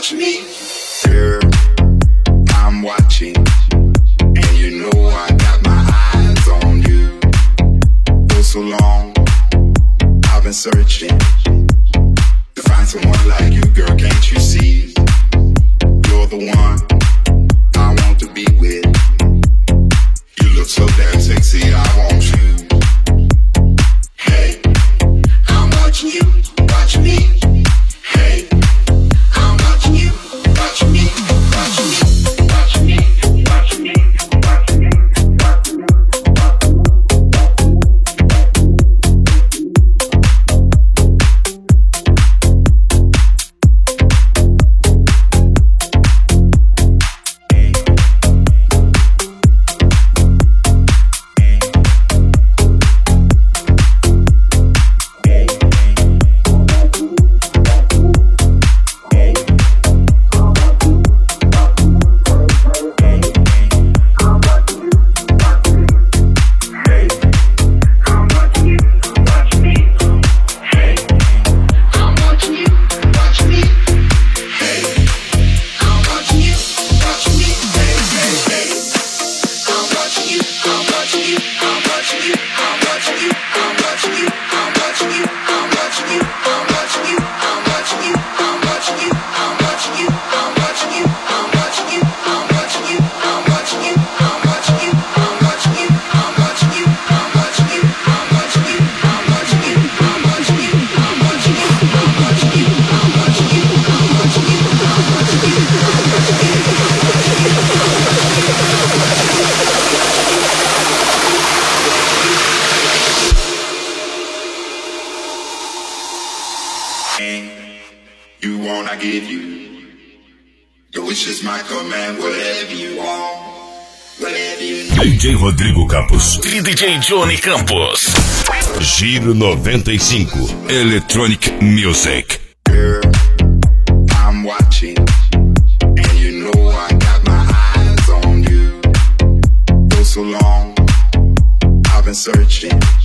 watch me. Girl, I'm watching, and you know I got my eyes on you. For so long, I've been searching to find someone like you, girl, can't you see? You're the one I want to be with. You look so damn sexy, I want you. Hey, I'm watching you, watch me. Hey, I'm watching you, watch me, watch me, watch me, watch me, watch me, watch me. You want, I give you. Your wish is my command, whatever you want, whatever you need. DJ Rodrigo Campos e DJ Johnny Campos. Giro 95 Electronic Music. Girl, I'm watching, and you know I got my eyes on you. For so long, I've been searching